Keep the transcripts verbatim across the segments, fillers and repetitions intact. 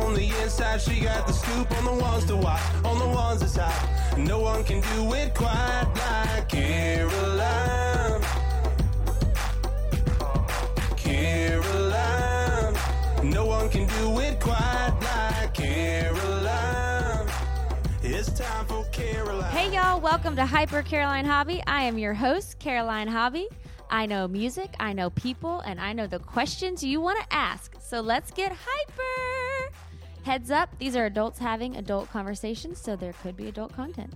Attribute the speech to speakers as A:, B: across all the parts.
A: on the inside. She got the scoop on the ones to watch, on the ones that's hot. No one can do it quite like Caroline. Caroline. No one can do it quite like Caroline. It's time for Caroline.
B: Hey y'all, welcome to Hyper Caroline Hobby. I am your host, Caroline Hobby. I know music, I know people, and I know the questions you want to ask. So let's get hyper. Heads up, these are adults having adult conversations, so there could be adult content.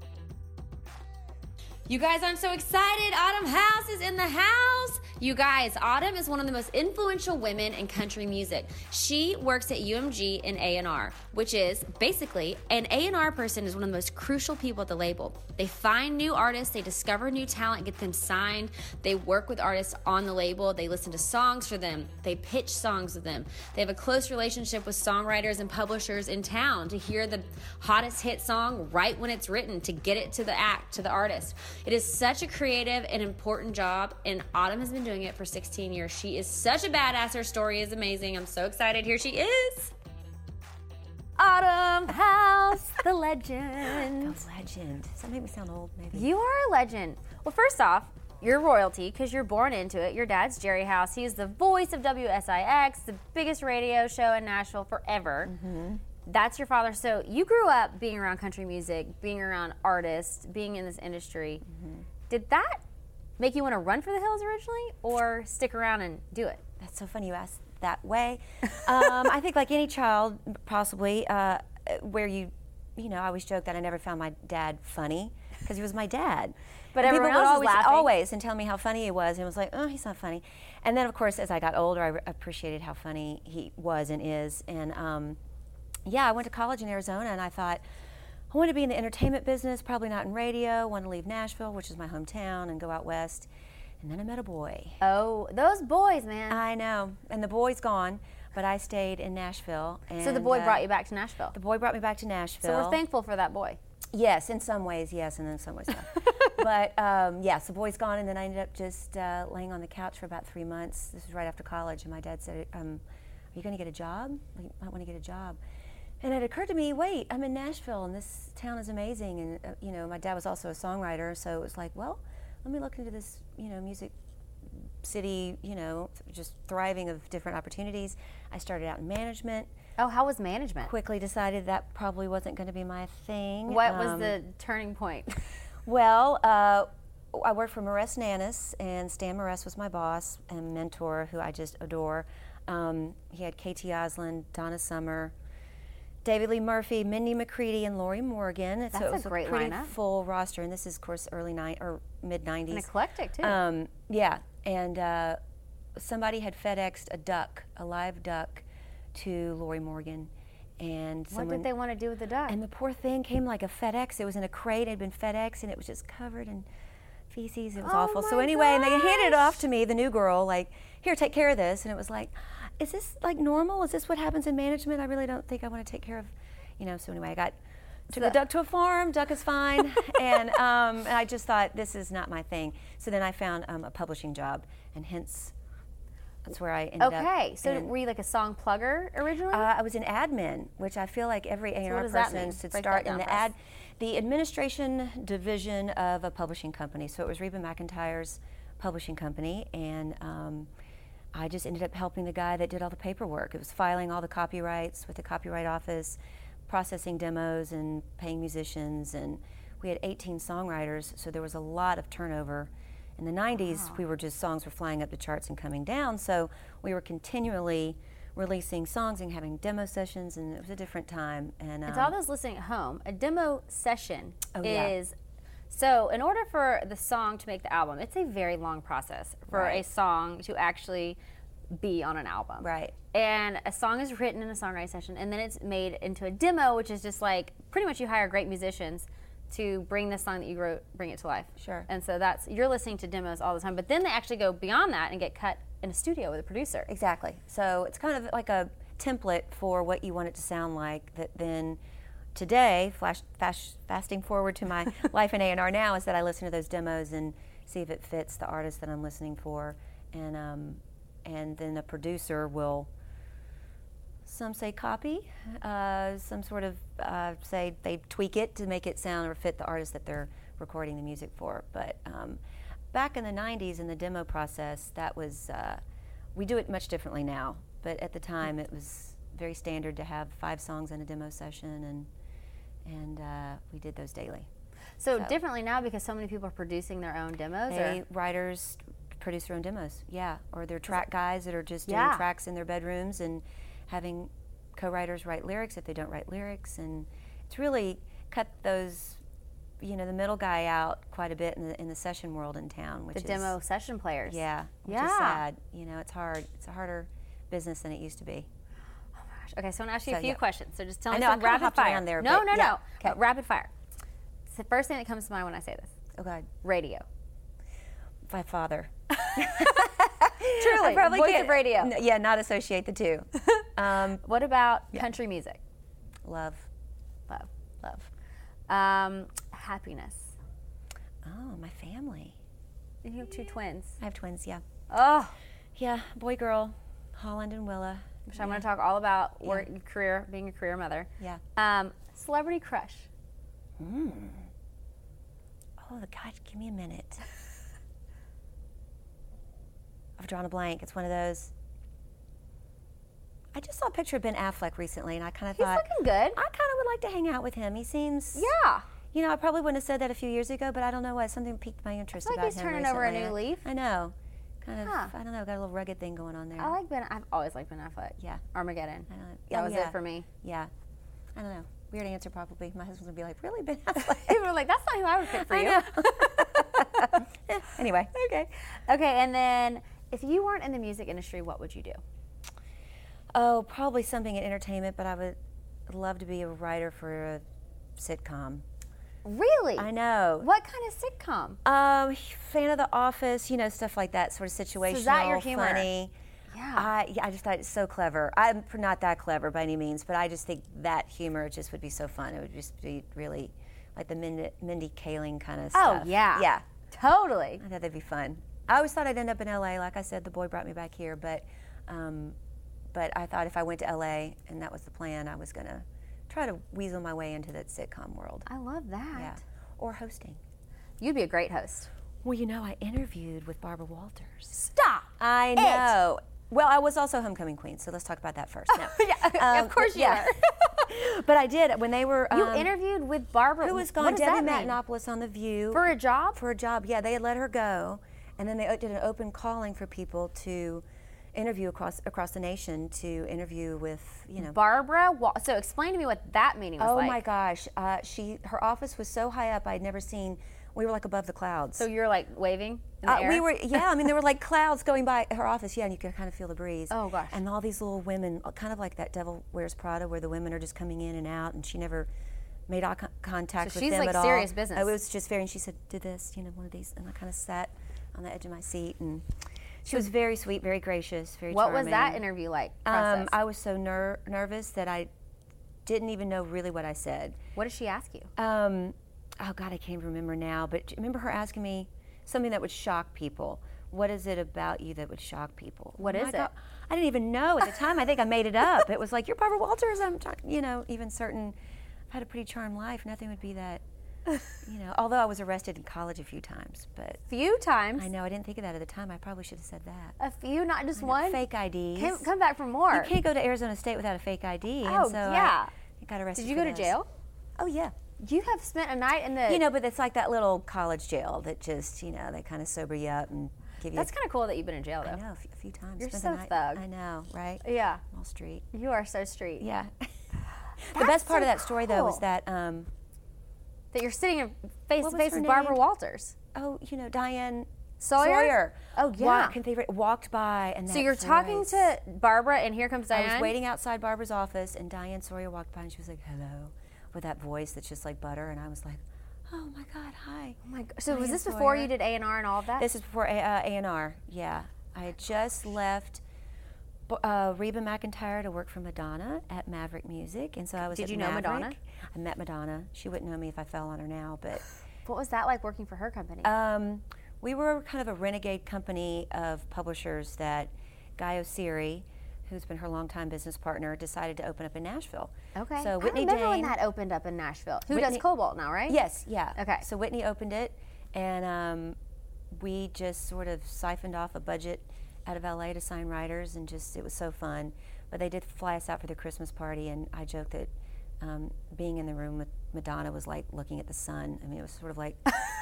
B: You guys, I'm so excited. Autumn House is in the house. You guys, Autumn is one of the most influential women in country music. She works at U M G in A and R, which is basically an A and R person is one of the most crucial people at the label. They find new artists, they discover new talent, get them signed. They work with artists on the label. They listen to songs for them. They pitch songs with them. They have a close relationship with songwriters and publishers in town to hear the hottest hit song right when it's written, to get it to the act, to the artist. It is such a creative and important job, and Autumn has been doing it for sixteen years. She is such a badass. Her story is amazing. I'm so excited. Here she is. Autumn House, the legend.
C: The legend. Does that make me sound old, maybe?
B: You are a legend. Well, first off, you're royalty because you're born into it. Your dad's Jerry House. He's the voice of W S I X, the biggest radio show in Nashville forever. Mm-hmm. That's your father. So you grew up being around country music, being around artists, being in this industry. Mm-hmm. Did that make you want to run for the hills originally, or stick around and do it?
C: That's so funny you asked that way. um, I think like any child, possibly, uh, where you, you know, I always joke that I never found my dad funny because he was my dad.
B: But
C: and
B: everyone
C: people would
B: else
C: always,
B: is laughing.
C: always, and tell me how funny he was, and it was like, oh, he's not funny. And then, of course, as I got older, I re- appreciated how funny he was and is. And um, yeah, I went to college in Arizona, and I thought, I want to be in the entertainment business, probably not in radio. I want to leave Nashville, which is my hometown, and go out west. And then I met a boy.
B: Oh, those boys, man.
C: I know. And the boy's gone, but I stayed in Nashville. And,
B: so the boy
C: uh,
B: brought you back to Nashville.
C: The boy brought me back to Nashville.
B: So we're thankful for that boy.
C: Yes, in some ways, yes, and in some ways, no. But um, yes, the boy's gone, and then I ended up just uh, laying on the couch for about three months. This was right after college, and my dad said, um, are you going to get a job? You might want to get a job. And it occurred to me, wait, I'm in Nashville, and this town is amazing. And, uh, you know, my dad was also a songwriter, so it was like, well, let me look into this, you know, music city, you know, just thriving of different opportunities. I started out in management.
B: Oh, how was management?
C: Quickly decided that probably wasn't going to be my thing.
B: What
C: um,
B: was the turning point?
C: Well, uh, I worked for Maress Nannis, and Stan Maress was my boss and mentor, who I just adore. Um, he had K T Oslin, Donna Summer, David Lee Murphy, Mindy McCready, and Lori Morgan.
B: That's
C: so it was
B: a great
C: a pretty
B: lineup.
C: full roster, and this is, of course, early nine or mid nineties.
B: And eclectic too.
C: Um, yeah, and uh, somebody had FedExed a duck, a live duck, to Lori Morgan, and
B: what
C: someone,
B: did they want to do with the duck?
C: and the poor thing came like a FedEx. It was in a crate. It had been FedEx, and it was just covered in feces. It was
B: Oh
C: awful.
B: my
C: So anyway, and they handed it
B: gosh.
C: off to me, the new girl, like, here, take care of this. And it was like, is this like normal? Is this what happens in management? I really don't think I want to take care of, you know. So anyway, I got took
B: So-
C: the duck to a farm. Duck is fine, and um, and I just thought this is not my thing. So then I found um, a publishing job, and hence that's where I ended up.
B: Okay, so
C: in-
B: were you like a song plugger originally?
C: uh, I was in admin, which I feel like every A and
B: what
C: R
B: does that
C: person
B: mean?
C: should
B: Break
C: start
B: that
C: in
B: down
C: the
B: for us.
C: ad, the administration division of a publishing company. So it was Reba McEntire's publishing company, and um, I just ended up helping the guy that did all the paperwork. It was filing all the copyrights with the copyright office, processing demos, and paying musicians. And we had eighteen songwriters, so there was a lot of turnover. In the nineties,
B: Wow.
C: we were just, songs were flying up the charts and coming down, so we were continually releasing songs and having demo sessions, and it was a different time. And,
B: And
C: um,
B: to all those listening at home, a demo session
C: Oh, yeah.
B: is, so in order for the song to make the album, it's a very long process for a
C: Right.
B: song to actually be on an album.
C: Right.
B: And a song is written in a songwriting session, and then it's made into a demo, which is just like, pretty much you hire great musicians to bring the song that you wrote, bring it to life.
C: Sure.
B: And so that's, you're listening to demos all the time, but then they actually go beyond that and get cut in a studio with a producer.
C: Exactly. So it's kind of like a template for what you want it to sound like, that then today, flash, fast, fasting forward to my life in A and R now, is that I listen to those demos and see if it fits the artist that I'm listening for, and um, and then a producer will Some say copy. Uh, some sort of uh, say they tweak it to make it sound or fit the artist that they're recording the music for. But um, back in the nineties in the demo process, that was, uh, we do it much differently now. But at the time, it was very standard to have five songs in a demo session, and and uh, we did those daily.
B: So,
C: So-
B: differently now because so many people are producing their own demos?
C: They,
B: or?
C: writers produce their own demos, yeah. Or they're track guys that are just doing
B: Yeah.
C: tracks in their bedrooms and having co-writers write lyrics if they don't write lyrics. And it's really cut those, you know, the middle guy out quite a bit in the, in the session world in town, which
B: The
C: is,
B: demo session players.
C: yeah, which
B: Yeah.
C: is sad. You know, it's hard. It's a harder business than it used to be.
B: Okay, so I want to ask you
C: So,
B: a few
C: yeah.
B: questions. So just tell
C: I
B: me
C: know, I
B: some
C: kinda
B: rapid
C: hopped
B: fire.
C: around there,
B: no,
C: but
B: no,
C: yeah.
B: no.
C: Okay.
B: Uh, rapid fire. It's the first thing that comes to mind when I say this.
C: Oh, God.
B: Radio.
C: My father.
B: Truly,
C: I probably
B: voice
C: can't-
B: of radio.
C: n- yeah, not associate the two. um,
B: What about country music?
C: love.
B: Love.
C: Love.
B: Um, happiness.
C: Oh, my family.
B: You have two twins.
C: I have twins, yeah.
B: Oh,
C: Yeah, boy, girl, Holland and Willa.
B: which I'm going to talk all about work, career, being a career mother.
C: Yeah.
B: Um, celebrity crush.
C: Mm. Oh, God, give me a minute. I've drawn a blank. It's one of those. I just saw a picture of Ben Affleck recently, and I kind of
B: He's
C: thought,
B: looking good.
C: I kind of would like to hang out with him. He seems,
B: Yeah.
C: you know, I probably wouldn't have said that a few years ago, but I don't know why. Something piqued my interest
B: I feel like
C: about
B: he's
C: him
B: turning over a
C: recently.
B: new leaf.
C: I know. Kind of,
B: Huh.
C: I don't know, got a little rugged thing going on there.
B: I like Ben. I've always liked Ben Affleck.
C: Yeah.
B: Armageddon.
C: I don't know.
B: That
C: Oh,
B: was
C: yeah.
B: it for me.
C: Yeah. I don't know. Weird answer, probably. My husband's going to be like, really, Ben Affleck?
B: People were like, that's not who I would pick for
C: I
B: you.
C: know. Eh, anyway.
B: Okay. Okay, and then if you weren't in the music industry, what would you do?
C: Oh, probably something in entertainment, but I would love to be a writer for a sitcom.
B: Really?
C: I know.
B: What kind of sitcom?
C: Um, fan of The Office, you know, stuff like that, sort of situational,
B: is that your humor?
C: funny.
B: Yeah.
C: I, yeah, I just thought it's so clever. I'm pr- not that clever by any means, but I just think that humor just would be so fun. It would just be really like the Mindy, Mindy Kaling kind of
B: Oh,
C: stuff.
B: yeah.
C: Yeah.
B: Totally.
C: I thought that'd be fun. I always thought I'd end up in L A. Like I said, the boy brought me back here, but um, but I thought if I went to L A and that was the plan, I was gonna try to weasel my way into that sitcom world.
B: I love that.
C: Yeah, or hosting.
B: You'd be a great host.
C: Well, you know, I interviewed with Barbara Walters.
B: Stop.
C: I know. Well, I was also homecoming queen, so let's talk about that first. No.
B: yeah,
C: Um,
B: of course you
C: yeah.
B: are.
C: But I did when they were.
B: You
C: um,
B: interviewed with Barbara.
C: Who was
B: What
C: gone?
B: does
C: Debbie
B: that mean?
C: Matenopoulos on The View.
B: For a job?
C: For a job, yeah. They had let her go, and then they did an open calling for people to interview across across the nation to interview with, you know.
B: Barbara. Wa- so explain to me what that meeting was
C: Oh
B: like.
C: my gosh, uh, she her office was so high up I'd never seen. We were like above the clouds.
B: So you're like waving in the
C: Uh,
B: air?
C: we were, yeah. I mean, there were like clouds going by her office, yeah, and you could kind of feel the breeze.
B: Oh, gosh.
C: And all these little women, uh, kind of like that Devil Wears Prada, where the women are just coming in and out, and she never made eye con- contact
B: So
C: with
B: she's,
C: them
B: like,
C: at all.
B: serious business.
C: It was just very. And she said, "Do this," you know, one of these, and I kind of sat on the edge of my seat, and she was very sweet, very gracious, very
B: What
C: charming.
B: was that interview like? Process?
C: Um, I was so ner- nervous that I didn't even know really what I said.
B: what did she ask you?
C: Um, oh God, I can't remember now. But do you remember her asking me something that would shock people. What is it about you that would shock people?
B: What
C: Oh
B: is
C: my
B: it?
C: God. I didn't even know at the time. I think I made it up. It was like, you're Barbara Walters. I'm talking, you know, even certain. I've had a pretty charmed life. Nothing would be that, you know. Although I was arrested in college a few times, but
B: Few times.
C: I know I didn't think of that at the time. I probably should have said that.
B: A few, not just
C: I know,
B: one.
C: Fake I Ds.
B: Come, come back for more.
C: You can't go to Arizona State without a fake I D. and
B: Oh,
C: so I-
B: yeah.
C: I got arrested.
B: Did you
C: for
B: go to
C: those.
B: jail?
C: Oh yeah.
B: You have spent a night in the.
C: You know, but it's like that little college jail that just, you know, they kind of sober you up and give you.
B: That's kind of cool that you've been in jail, though.
C: I know, a few, a few times.
B: You're
C: Spent
B: so
C: the night-
B: thug.
C: I know, right?
B: Yeah.
C: Wall Street.
B: You are so street.
C: Yeah. the
B: That's
C: best part
B: so
C: of that story, though, was
B: cool.
C: that, um,
B: That you're sitting in face
C: What
B: to
C: was
B: face
C: her
B: with Barbara
C: name?
B: Walters.
C: oh, you know, Diane
B: Sawyer? Oh, yeah.
C: Walked, can they, walked by and
B: So
C: that
B: you're talking
C: voice.
B: to Barbara, and here comes Diane.
C: I was waiting outside Barbara's office, and Diane Sawyer walked by, and she was like, hello, with that voice that's just like butter, and I was like, oh my God, hi.
B: Oh my God. So was
C: Diane
B: this before
C: Sawyer.
B: you did A and R and all of that?
C: This is before A uh, and R, yeah. I had just left uh, Reba McEntire to work for Madonna at Maverick Music, and so I was
B: Did
C: at
B: you know
C: Maverick.
B: Madonna?
C: I met Madonna. She wouldn't know me if I fell on her now, but
B: What was that like working for her company?
C: um, we were kind of a renegade company of publishers that Guy Oseary, who's been her longtime business partner, decided to open up in Nashville.
B: Okay.
C: So Whitney
B: I remember
C: Dane,
B: when that opened up in Nashville. Who
C: Whitney-
B: does Cobalt now, right?
C: Yes, yeah.
B: Okay.
C: So Whitney opened it, and um, we just sort of siphoned off a budget out of L A to sign writers, and just, it was so fun. But they did fly us out for the Christmas party, and I joked that um, being in the room with Madonna was like looking at the sun. I mean, it was sort of like,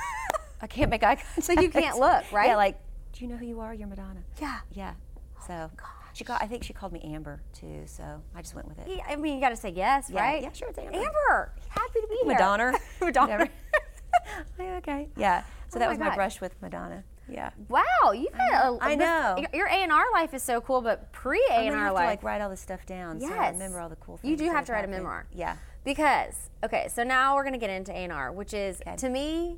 C: I can't make eye contact.
B: So you can't look, right?
C: Yeah, like, do you know who you are? You're Madonna.
B: Yeah.
C: Yeah. So she called, I think she called me Amber too, so I just went with it.
B: Yeah, I mean, you got to say yes,
C: Yeah,
B: right?
C: yeah, sure, it's Amber.
B: Amber, happy to be here.
C: Madonna.
B: Madonna.
C: Whatever. Okay. Yeah. So
B: Oh
C: that
B: my
C: was my
B: God.
C: brush with Madonna. Yeah.
B: Wow, you've had a.
C: I
B: this-
C: know.
B: your- Your A and R life is so cool, but pre A
C: I'm
B: and
C: gonna
B: R
C: have
B: life.
C: to like write all this stuff down so I
B: Yes.
C: remember all the cool things.
B: You do
C: that
B: have to write a
C: happened.
B: memoir.
C: Yeah.
B: Because, okay, so now we're going to get into A and R, which is,
C: Okay.
B: to me,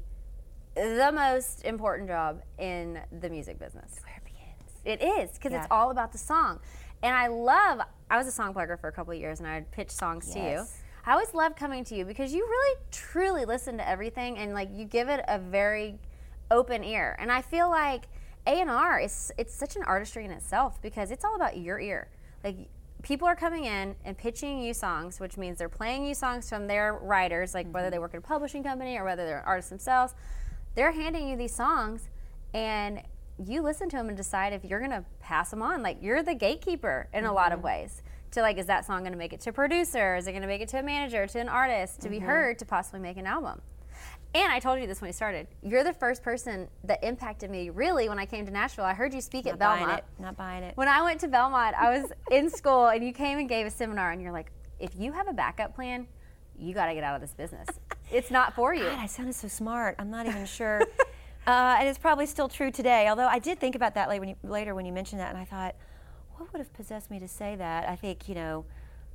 B: the most important job in the music business.
C: Where it begins.
B: It is, because
C: Yeah.
B: it's all about the song. And I love, I was a song plugger for a couple of years, and I would pitch songs to you.
C: Yes.
B: I always love coming to you because you really, truly listen to everything, and like you give it a very open ear. And I feel like A and R is, it's such an artistry in itself because it's all about your ear. Like, people are coming in and pitching you songs, which means they're playing you songs from their writers, like whether they work at a publishing company or whether they're artists themselves. They're handing you these songs, and you listen to them and decide if you're gonna pass them on. Like, you're the gatekeeper in a lot of ways. To like, is that song gonna make it to a producer? Is it gonna make it to a manager, to an artist, to be heard, to possibly make an album? And I told you this when we started. You're the first person that impacted me really when I came to Nashville. I heard you speak
C: Not
B: at
C: buying
B: Belmont.
C: it. Not buying it.
B: When I went to Belmont, I was in school, and you came and gave a seminar, and you're like, if you have a backup plan, you got to get out of this business. It's not for you.
C: God, I sounded so smart. I'm not even sure. uh, and it's probably still true today. Although I did think about that later when you, later when you mentioned that, and I thought, what would have possessed me to say that? I think, you know,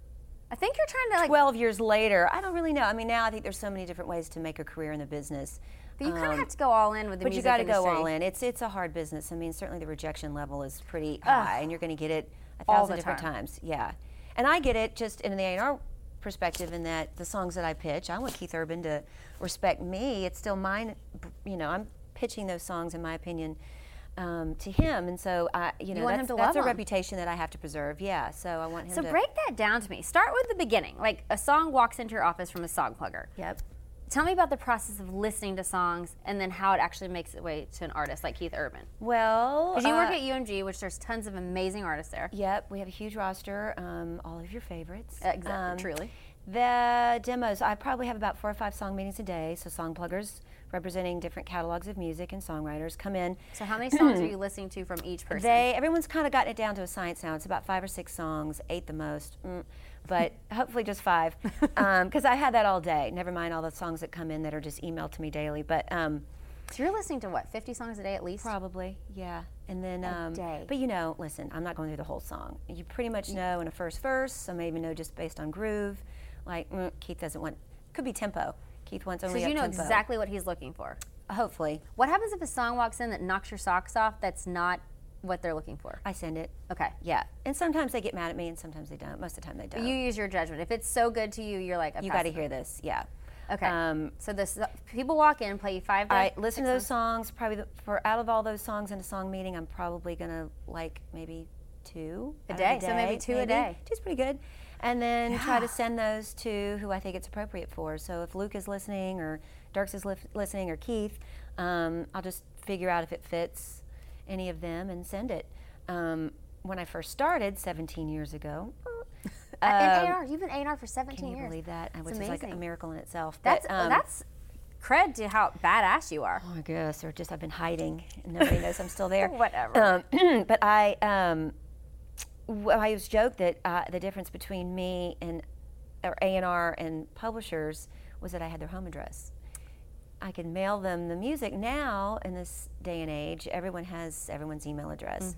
B: I think you're trying to like,
C: twelve years later, I don't really know. I mean, now I think there's so many different ways to make a career in the business.
B: but you kind of
C: Um,
B: have to go all in with the
C: But you
B: music
C: got to go
B: industry.
C: all in. It's it's a hard business. I mean, certainly the rejection level is pretty high, and you're going to get it a
B: All
C: thousand
B: the
C: different
B: time.
C: times. Yeah, and I get it just in the A and R perspective in that the songs that I pitch, I want Keith Urban to respect me. It's still mine. You know, I'm pitching those songs, in my opinion, um, to him, and so I, you know,
B: want him
C: that's,
B: to
C: that's
B: love
C: a
B: 'em.
C: reputation that I have to preserve. Yeah, so I want him
B: So
C: to.
B: break that down to me. Start with the beginning. Like, a song walks into your office from a song plugger.
C: Yep.
B: Tell me about the process of listening to songs and then how it actually makes its way to an artist like Keith Urban.
C: Well,
B: Because you work
C: uh,
B: at U M G, which there's tons of amazing artists there.
C: Yep, we have a huge roster, um, all of your favorites.
B: Exactly,
C: Um,
B: truly.
C: The demos, I probably have about four or five song meetings a day, so song pluggers representing different catalogs of music and songwriters come in.
B: So how many songs are you listening to from each person?
C: They, everyone's kind of gotten it down to a science now. It's about five or six songs, eight the most, mm, but hopefully just five, because I had that all day. Never mind all the songs that come in that are just emailed to me daily, but um,
B: So you're listening to what, fifty songs a day at least?
C: probably, yeah. And then, um,
B: day.
C: but you know, listen, I'm not going through the whole song. You pretty much know in a first verse. Some even know just based on groove. Like mm, Keith doesn't want, could be tempo. Keith wants only
B: Because you know
C: up-tempo.
B: exactly what he's looking for.
C: Hopefully,
B: What happens if a song walks in that knocks your socks off that's not what they're looking for?
C: I send it.
B: Okay.
C: Yeah, and sometimes they get mad at me, and sometimes they don't. Most of the time they don't.
B: You use your judgment. If it's so good to you, you're like, I
C: you
B: pass
C: got to
B: it
C: hear
B: on.
C: this. Yeah.
B: Okay.
C: Um,
B: so this people walk in, play you five.
C: I
B: to
C: listen to
B: six
C: those songs. Probably the, for out of all those songs in a song meeting, I'm probably gonna like maybe two
B: A
C: out of
B: day, so maybe two a day.
C: Two's pretty good. And then try
B: Yeah.
C: to send those to who I think it's appropriate for. So if Luke is listening, or Dirks is lif- listening, or Keith, um, I'll just figure out if it fits any of them and send it. Um, when I first started seventeen years ago,
B: And
C: um,
B: A and R, you've been A and R for seventeen
C: can you
B: years.
C: believe that? Which is like a
B: amazing.
C: miracle in itself.
B: That's
C: But, um,
B: that's cred to how badass you are.
C: Oh, I guess, or just I've been hiding and nobody knows I'm still there.
B: Whatever.
C: Um, but I, um, well, I always joke that uh, the difference between me and or A and R and publishers was that I had their home address. I could mail them the music. Now, in this day and age, everyone has everyone's email address.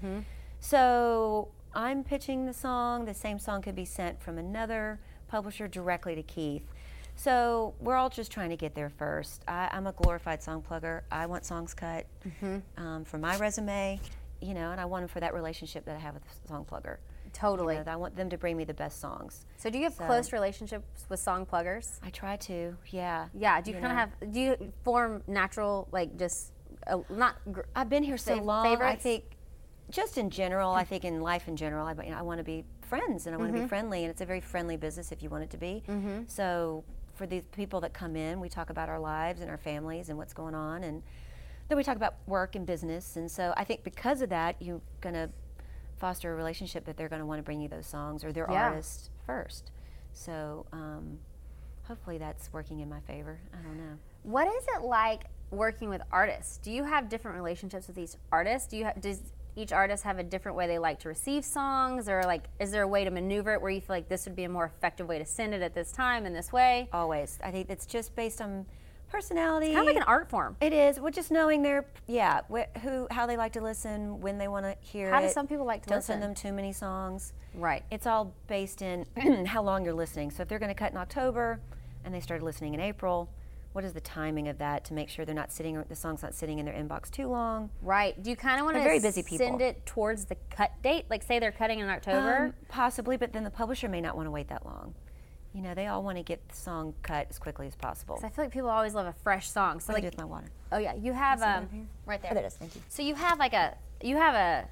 C: So I'm pitching the song. The same song could be sent from another publisher directly to Keith. So we're all just trying to get there first. I, I'm a glorified song plugger. I want songs cut um, for my resume, you know, and I want them for that relationship that I have with the song plugger.
B: Totally.
C: You know, I want them to bring me the best songs.
B: So do you have
C: So-
B: close relationships with song pluggers?
C: I try to, yeah.
B: Yeah. Do you,
C: You
B: kind of
C: know.
B: have? Do you form natural like just uh, not? Gr-
C: I've been here so
B: Fav-
C: long. I
B: favorites?
C: think just in general, I think in life in general, I, you know, I want to be friends and I want to
B: Mm-hmm.
C: be friendly, and it's a very friendly business if you want it to be. Mm-hmm. So for the people that come in, we talk about our lives and our families and what's going on, and then we talk about work and business. And so I think because of that, you're going to foster a relationship that they're going to want to bring you those songs or their
B: Yeah.
C: artist first. So um, hopefully that's working in my favor. I don't know.
B: What is it like working with artists? Do you have different relationships with each artist? Do you ha- does each artist have a different way they like to receive songs, or like is there a way to maneuver it where you feel like this would be a more effective way to send it at this time in this way?
C: Always. I think it's just based on personality.
B: Kind of like an art form.
C: It is. Well, just knowing their, yeah, wh- who, how they like to listen, when they want to hear
B: How
C: it.
B: do some people like to
C: Don't
B: listen?
C: send them too many songs.
B: Right.
C: It's all based in how long you're listening. So if they're going to cut in October and they started listening in April, what is the timing of that to make sure they're not sitting, the song's not sitting in their inbox too long?
B: Right. Do you kind of want
C: They're
B: to
C: very busy people.
B: send it towards the cut date? Like say they're cutting in October?
C: Um, possibly, but then the publisher may not want to wait that long. You know, they all want to get the song cut as quickly as possible.
B: 'Cause I feel like people always love a fresh song. So
C: What do I
B: like,
C: do with my water?
B: oh yeah, you have
C: see it
B: um
C: over here?
B: right there.
C: Oh, there it is. Thank you.
B: So you have like a you have a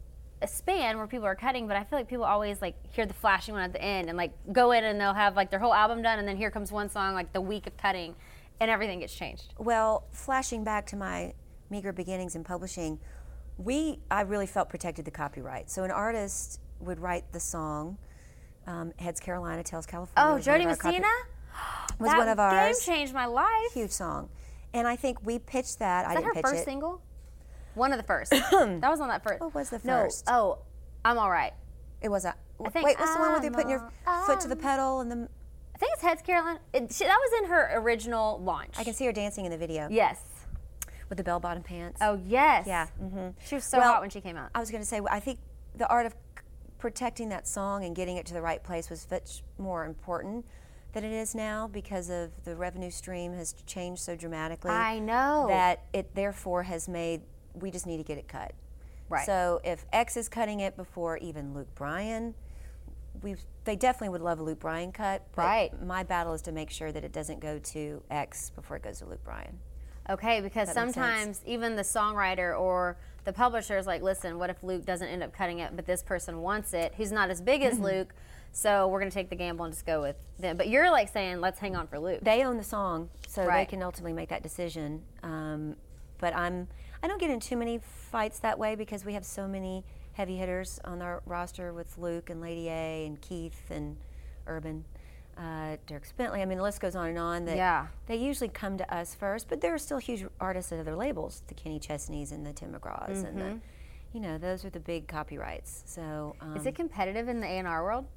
B: a span where people are cutting, but I feel like people always like hear the flashing one at the end and like go in and they'll have like their whole album done, and then here comes one song like the week of cutting, and everything gets changed.
C: Well, flashing back to my meager beginnings in publishing, we I really felt protected the copyright. So an artist would write the song, um, Heads Carolina, Tails California.
B: Oh,
C: was one
B: Jody
C: of our copy-
B: Messina?
C: was
B: that
C: one of ours.
B: game changed my life.
C: Huge song, and I think we pitched that. I
B: Is that
C: didn't
B: her
C: pitch
B: first
C: it.
B: single? One of the first. that was on that first.
C: What was the
B: no.
C: first?
B: Oh, I'm all right.
C: It was a.
B: I think
C: wait, what's the one where you
B: I'm
C: putting your
B: all-
C: foot to the pedal and the?
B: I think it's Heads Carolina. It, she, that was in her original launch.
C: I can see her dancing in the video
B: Yes.
C: with the bell-bottom pants.
B: Oh yes.
C: Yeah. Mm-hmm.
B: She was so
C: Well,
B: hot when she came out.
C: I was going to say, I think the art of c- protecting that song and getting it to the right place was much more important than it is now because of the revenue stream has changed so dramatically.
B: I know.
C: That it therefore has made, we just need to get it cut.
B: Right.
C: So if X is cutting it before even Luke Bryan, we they definitely would love a Luke Bryan cut. But
B: Right.
C: my battle is to make sure that it doesn't go to X before it goes to Luke Bryan.
B: Okay, because
C: That makes
B: sometimes even the songwriter or the publisher is like, listen, what if Luke doesn't end up cutting it, but this person wants it, who's not as big as Luke, so we're going to take the gamble and just go with them. But you're like saying, let's hang on for Luke.
C: They own the song, so
B: Right.
C: they can ultimately make that decision. Um, but I'm, I don't get in too many fights that way because we have so many heavy hitters on our roster with Luke and Lady A and Keith and Urban, uh, Dirk Bentley. I mean, the list goes on and on. That
B: Yeah.
C: They usually come to us first, but there are still huge artists at other labels, the Kenny Chesneys and the Tim McGraws, and the, you know, those are the big copyrights. So um,
B: Is it competitive in the A and R world?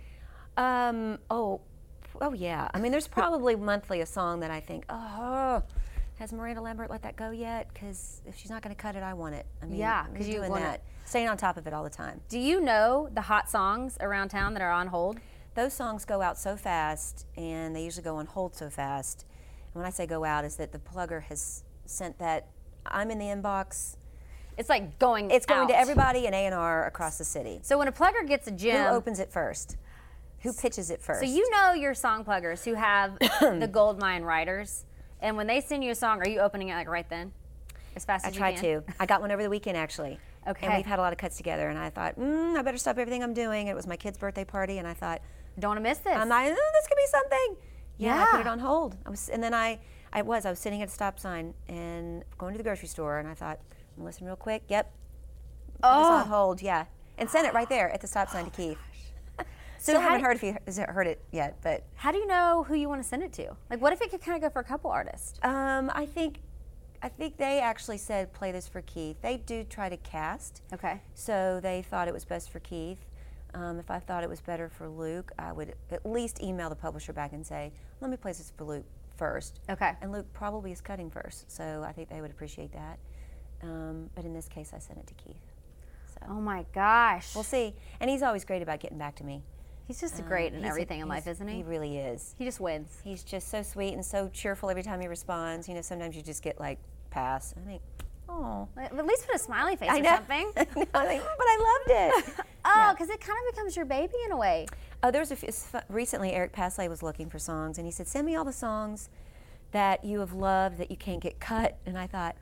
C: Um, oh, oh yeah. I mean, there's probably monthly a song that I think, oh, has Miranda Lambert let that go yet? Because if she's not going to cut it, I want it. I mean,
B: Yeah,
C: we're
B: 'cause you
C: doing
B: want
C: that, staying on top of it all the time.
B: Do you know the hot songs around town that are on hold?
C: Those songs go out so fast, and they usually go on hold so fast. And when I say go out, is that the plugger has sent that. I'm in the inbox.
B: It's like going
C: It's going to
B: out.
C: everybody in A and R across the city.
B: So when a plugger gets a
C: Who
B: gym,
C: opens it first? Who pitches it first?
B: so you know your song pluggers who have the gold mine writers, and when they send you a song, are you opening it like right then, as fast
C: I
B: as
C: try
B: you can?
C: to. I got one over the weekend actually.
B: Okay.
C: And we've had a lot of cuts together, and I thought, mm, I better stop everything I'm doing. It was my kid's birthday party, and I thought,
B: Don't want to miss this.
C: I'm like, oh, this could be something. Yeah, I
B: Yeah.
C: put it on hold. I was, and then I, I was, I was sitting at a stop sign and going to the grocery store, and I thought, I'm gonna listen real quick. Yep. Put this on hold. Yeah, and sent it right there at the stop sign to Keith. Still
B: how
C: haven't
B: do-
C: heard if he has heard it yet, but
B: How do you know who you want to send it to? Like, what if it could kind of go for a couple artists?
C: um, I think, I think they actually said play this for Keith. They do try to cast.
B: Okay.
C: So they thought it was best for Keith. Um, if I thought it was better for Luke, I would at least email the publisher back and say, let me place this for Luke first.
B: Okay.
C: And Luke probably is cutting first, so I think they would appreciate that. Um, but in this case, I sent it to Keith. So
B: Oh my gosh.
C: we'll see. And he's always great about getting back to me.
B: He's just great
C: Um,
B: in
C: he's a-
B: everything in life,
C: he's-
B: isn't he?
C: He really is.
B: He just wins.
C: He's just so sweet and so cheerful every time he responds. You know, sometimes you just get like, pass. I think, oh.
B: At least put a smiley face
C: I
B: or
C: know.
B: something.
C: I know, I think, but I loved it.
B: Oh, because it kind of becomes your baby in a way.
C: Oh, there was a few, it's fu- recently Eric Pasley was looking for songs, and he said, "Send me all the songs that you have loved that you can't get cut." And I thought,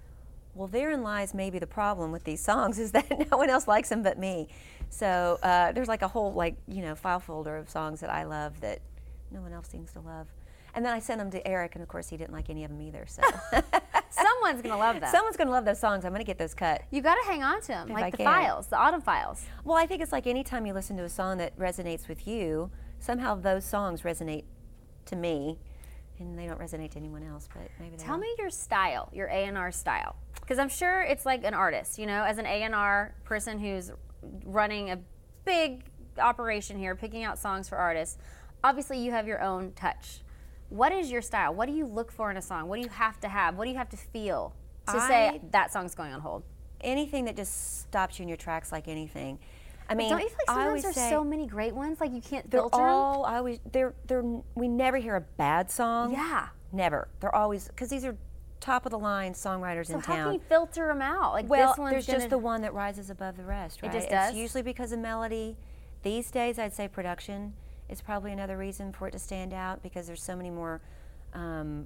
C: Well, therein lies maybe the problem with these songs is that no one else likes them but me. So uh, there's like a whole like you know file folder of songs that I love that no one else seems to love. And then I sent them to Eric, and of course he didn't like any of them either. So
B: Someone's going to love them.
C: someone's going to love those songs. I'm going to get those cut.
B: You got to hang on to them,
C: If
B: like
C: I
B: the
C: can.
B: files, the Autumn files.
C: Well, I think it's like any time you listen to a song that resonates with you, somehow those songs resonate to me, and they don't resonate to anyone else. But maybe they
B: Tell
C: will.
B: me your style, your A and R style, because I'm sure it's like an artist. You know, as an A and R person who's running a big operation here, picking out songs for artists. Obviously, you have your own touch. What is your style? What do you look for in a song? What do you have to have? What do you have to feel to
C: I-
B: say that song's going on hold?
C: Anything that just stops you in your tracks, like anything. I mean,
B: Don't you feel like
C: I
B: sometimes
C: always
B: there's
C: say
B: so many great ones, like you can't
C: they're
B: filter 'em?
C: all. I always they're they're we never hear a bad song.
B: Yeah.
C: Never. They're always because these are top of the line songwriters
B: So
C: in
B: how
C: town.
B: can you filter them out? Like
C: Well,
B: this one's
C: there's
B: gonna,
C: just the one that rises above the rest, right?
B: just
C: It's
B: does?
C: usually because of melody. These days, I'd say production is probably another reason for it to stand out because there's so many more, um,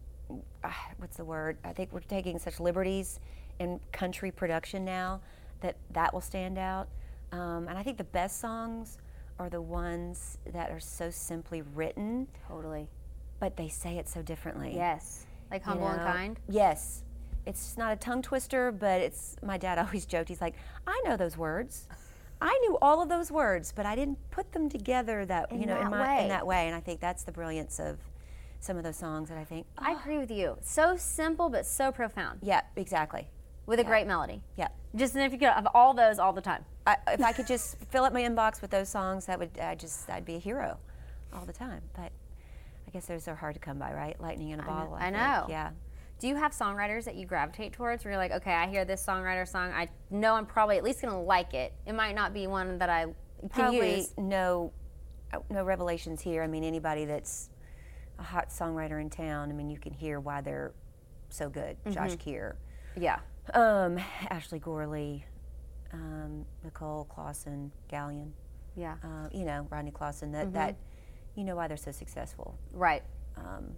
C: ah, what's the word? I think we're taking such liberties in country production now that that will stand out. Um, and I think the best songs are the ones that are so simply written,
B: Totally.
C: but they say it so differently.
B: Yes. Like
C: you
B: Humble and
C: know?
B: Kind.
C: Yes. It's not a tongue twister, but it's, my dad always joked, he's like, I know those words. I knew all of those words, but I didn't put them together that,
B: In
C: you know,
B: that
C: in, my,
B: way.
C: in that way. And I think that's the brilliance of some of those songs that I think,
B: I agree with you. So simple, but so profound.
C: yeah, exactly.
B: With a
C: Yeah.
B: great melody.
C: Yeah.
B: Just if you could have all those all the time.
C: I, if I could just fill up my inbox with those songs, that would, I just, I'd be a hero all the time. But I guess those are hard to come by, right? Lightning in a bottle.
B: I
C: think.
B: know.
C: Yeah.
B: Do you have songwriters that you gravitate towards where you're like, okay, I hear this songwriter song, I know I'm probably at least going to like it. It might not be one that I can
C: Probably
B: use.
C: no, no revelations here. I mean, anybody that's a hot songwriter in town, I mean, you can hear why they're so good. Josh Keir,
B: Yeah.
C: um, Ashley Gorley, um, Nicole Clausen, Gallion,
B: Yeah.
C: uh, you know, Rodney Clausen. That that you know why they're so successful.
B: Right.
C: Um,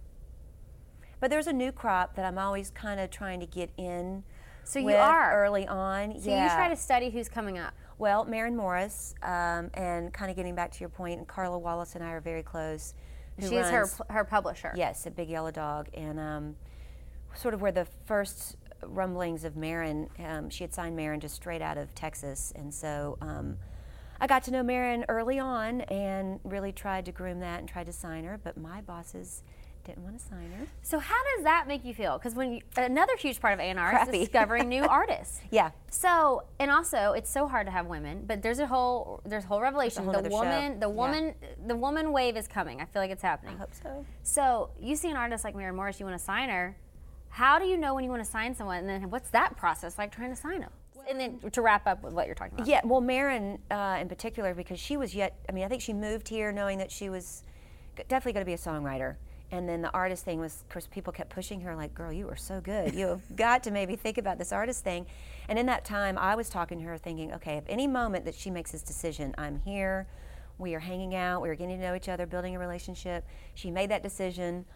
C: but there's a new crop that I'm always kind of trying to get in.
B: So you
C: with
B: are.
C: early on.
B: So
C: yeah.
B: you try to study who's coming up.
C: Well, Maren Morris, um, and kind of getting back to your point, and Carla Wallace and I are very close. who
B: She's her
C: runs-
B: her publisher.
C: Yes, at Big Yellow Dog, and um, sort of where the first rumblings of Maren, um, she had signed Maren just straight out of Texas, and so um, I got to know Maren early on and really tried to groom that and tried to sign her, but my bosses didn't want to sign her.
B: So how does that make you feel? Because when you, another huge part of A and R is
C: Crappy.
B: discovering new artists.
C: Yeah.
B: So, and also, it's so hard to have women, but there's a whole there's a whole revelation.
C: whole
B: the
C: nother show.
B: woman, the
C: Yeah.
B: woman, the woman wave is coming. I feel like it's
C: I
B: happening.
C: hope so.
B: So, you see an artist like Maren Morris, you want to sign her. How do you know when you want to sign someone, and then what's that process like trying to sign them? And then to wrap up with what you're talking about.
C: Yeah, well, Maren uh, in particular, because she was yet, I mean, I think she moved here knowing that she was g- definitely going to be a songwriter. And then the artist thing was, of course, people kept pushing her like, girl, you are so good. You have got to maybe think about this artist thing. And in that time, I was talking to her thinking, okay, if any moment that she makes this decision, I'm here, we are hanging out, we are getting to know each other, building a relationship. She made that decision.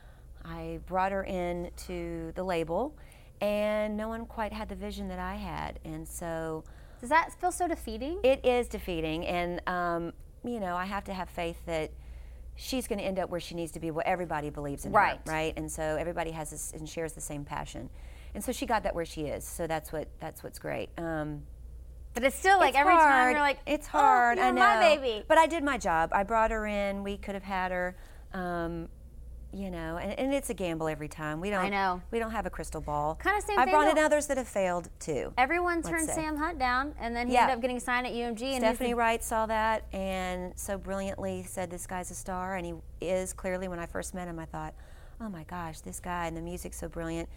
C: I brought her in to the label, and no one quite had the vision that I had. And so
B: Does that feel so defeating?
C: it is defeating, and um, you know, I have to have faith that she's going to end up where she needs to be, where everybody believes in
B: Right.
C: her, right? And so everybody has this and shares the same passion, and so she got that where she is. So that's what that's what's great. Um,
B: But it's still like
C: it's
B: every time
C: hard.
B: you're like,
C: it's
B: "Oh,
C: hard.
B: you're
C: I know,
B: my baby.
C: but I did my job. I brought her in. We could have had her. Um, you know, and, and it's a gamble every time. We don't.
B: I know.
C: We don't have a crystal ball.
B: Kinda same
C: I
B: thing
C: brought in
B: though.
C: others that have failed too.
B: Everyone
C: let's
B: turned
C: say.
B: Sam Hunt down, and then he
C: Yeah.
B: ended up getting signed at U M G. And
C: Stephanie
B: he's the-
C: Wright saw that and so brilliantly said this guy's a star, and he is clearly. When I first met him, I thought, oh my gosh, this guy, and the music's so brilliant,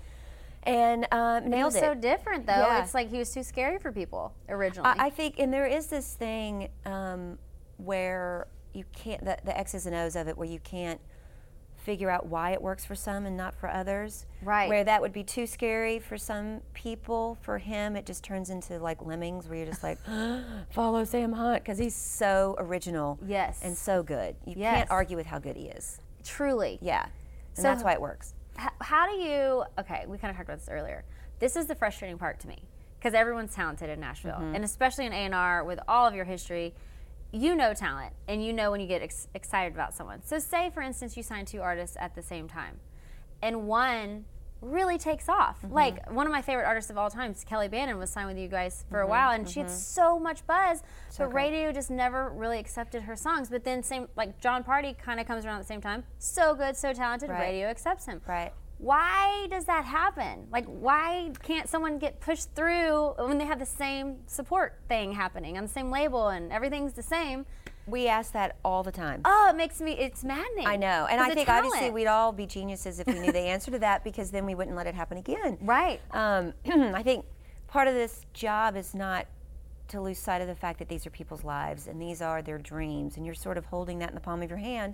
C: and um,
B: He
C: nailed
B: was
C: it.
B: so different, though.
C: Yeah.
B: It's like he was too scary for people originally.
C: I, I think, and there is this thing um, where you can't, the, the X's and O's of it, where you can't figure out why it works for some and not for others.
B: Right.
C: Where that would be too scary for some people. For him, it just turns into like Lemmings, where you're just like, follow Sam Hunt, because he's so original.
B: Yes.
C: And so good. You
B: Yes.
C: can't argue with how good he is.
B: Truly.
C: Yeah. And
B: So-
C: that's why it works.
B: H- how do you, okay, we kind of talked about this earlier. this is the frustrating part to me, because everyone's talented in Nashville,
C: Mm-hmm.
B: and especially in A and R with all of your history, you know talent, and you know when you get ex- excited about someone. So say, for instance, you sign two artists at the same time, and one really takes off.
C: Mm-hmm.
B: Like, one of my favorite artists of all time, Kelly Bannon, was signed with you guys for
C: Mm-hmm.
B: a while, and she had so much buzz,
C: So
B: but
C: great.
B: radio just never really accepted her songs. But then same, like John Party kind of comes around at the same time, so good, so talented,
C: Right.
B: radio accepts him.
C: Right.
B: Why does that happen? Like, why can't someone get pushed through when they have the same support thing happening on the same label and everything's the same?
C: We ask that all the time.
B: Oh, it makes me, it's maddening.
C: I know. And
B: 'Cause
C: I
B: the
C: think
B: talent.
C: obviously we'd all be geniuses if we knew the answer to that, because then we wouldn't let it happen again.
B: Right.
C: Um, I think part of this job is not to lose sight of the fact that these are people's lives and these are their dreams, and you're sort of holding that in the palm of your hand.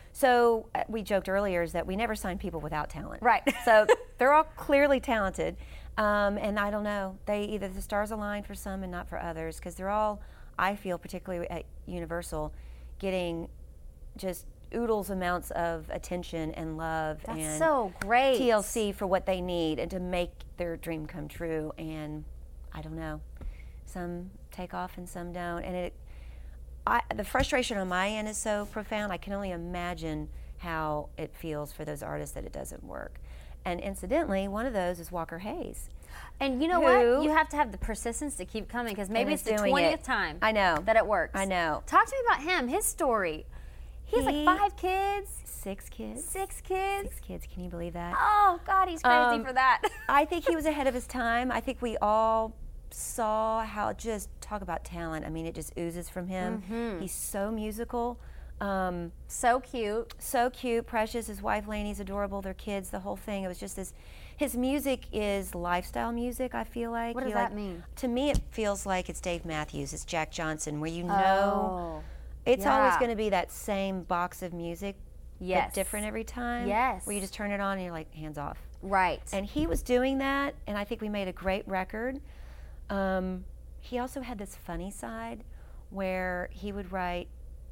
C: So uh, we joked earlier is that we never sign people without talent.
B: Right.
C: So they're all clearly talented, um, and I don't know. They either the stars align for some and not for others, because they're all, I feel, particularly at Universal, getting just oodles amounts of attention and love
B: That's
C: and
B: so great.
C: T L C for what they need and to make their dream come true. And I don't know, some take off and some don't. And it, I, the frustration on my end is so profound. I can only imagine how it feels for those artists that it doesn't work. And incidentally, one of those is Walker Hayes.
B: And you know
C: Who-
B: what? You have to have the persistence to keep coming, because maybe
C: And
B: it's
C: is
B: the
C: doing
B: twentieth
C: it.
B: time
C: I know.
B: that it works.
C: I know.
B: Talk to me about him, his story. He has
C: He-
B: like five kids,
C: Six kids.
B: six kids.
C: Six kids. Can you believe that?
B: Oh, God, he's crazy
C: Um,
B: for that.
C: I think he was ahead of his time. I think we all saw how, just talk about talent. I mean, it just oozes from him.
B: Mm-hmm.
C: He's so musical, um,
B: So cute.
C: so cute, precious. His wife Lainey's adorable. Their kids, the whole thing. It was just this. His music is lifestyle music, I feel like.
B: What does
C: He,
B: that
C: like-
B: mean?
C: To me, it feels like it's Dave Matthews, it's Jack Johnson, where you know
B: Oh.
C: it's always
B: yeah.
C: going to be that same box of music,
B: Yes.
C: but different every time.
B: Yes.
C: Where you just turn it on and you're like, hands off.
B: Right.
C: And he was doing that, and I think we made a great record. Um, he also had this funny side where he would write,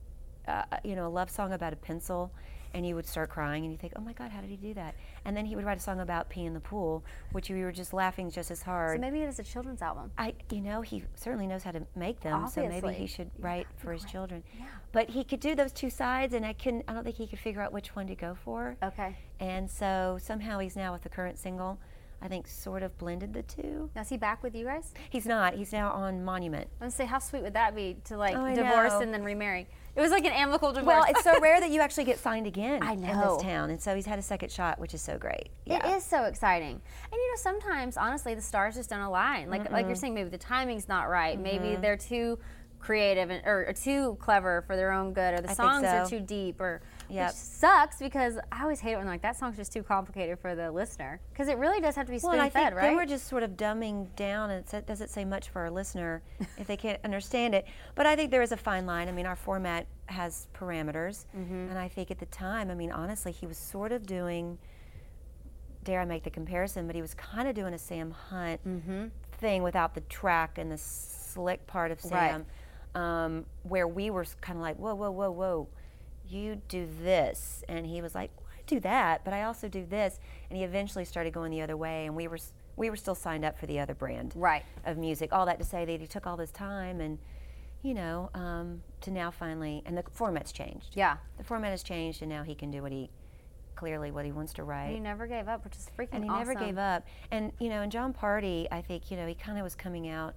C: uh, you know, a love song about a pencil, and you would start crying, and you think, oh my God, how did he do that? And then he would write a song about pee in the pool, which we were just laughing just as hard.
B: so maybe it is a children's album.
C: I, you know, he certainly knows how to make them, so maybe
B: Obviously.
C: he should write for his children. But he could do those two sides, and I can, I don't think he could figure out which one to go for.
B: Okay.
C: And so somehow he's now with the current single, I think sort of blended the two.
B: Now, is he back with you guys?
C: He's not. He's now on Monument.
B: I was gonna say, how sweet would that be to like
C: Oh, I
B: divorce
C: know.
B: and then remarry? It was like an amicable divorce.
C: Well, it's so rare that you actually get signed again
B: I
C: in
B: know.
C: this town. And so he's had a second shot, which is so great.
B: It is so exciting. And you know, sometimes, honestly, the stars just don't align. Like like you're saying, maybe the timing's not right. Maybe they're too creative and, or, or too clever for their own good, or the
C: I think
B: songs are
C: so.
B: too deep, or
C: Yep.
B: which sucks, because I always hate it when like that song's just too complicated for the listener, because it really does have to be
C: Well, and I
B: spoon-fed,
C: think
B: right?
C: then we're just sort of dumbing down, and it doesn't say much for our listener if they can't understand it. But I think there is a fine line. I mean, our format has parameters, and I think at the time, I mean, honestly, he was sort of doing, dare I make the comparison, but he was kind of doing a Sam Hunt thing without the track and the slick part of
B: Right.
C: Sam, um, where we were kind of like, whoa, whoa, whoa, whoa, you do this, and he was like, well, I do that, but I also do this, and he eventually started going the other way, and we were s- we were still signed up for the other brand
B: Right.
C: of music. All that to say that he took all this time, and you know, um, to now finally, and the format's changed.
B: Yeah.
C: The format has changed, and now he can do what he clearly what he wants to write.
B: And he never gave up, which is freaking
C: And he
B: awesome.
C: never gave up. And you know, and John Party, I think, you know, he kind of was coming out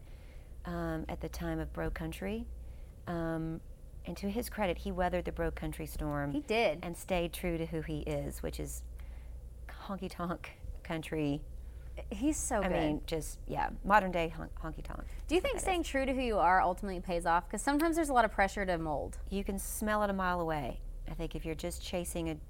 C: um, at the time of Bro Country. Um, and to his credit, he weathered the Bro Country storm.
B: He did.
C: And stayed true to who he is, which is honky tonk country.
B: He's so
C: I
B: good.
C: mean, just, yeah, modern day hon- honky tonk.
B: Do you think staying true to who you are ultimately pays off? Because sometimes there's a lot of pressure to mold.
C: You can smell it a mile away. I think if you're just chasing a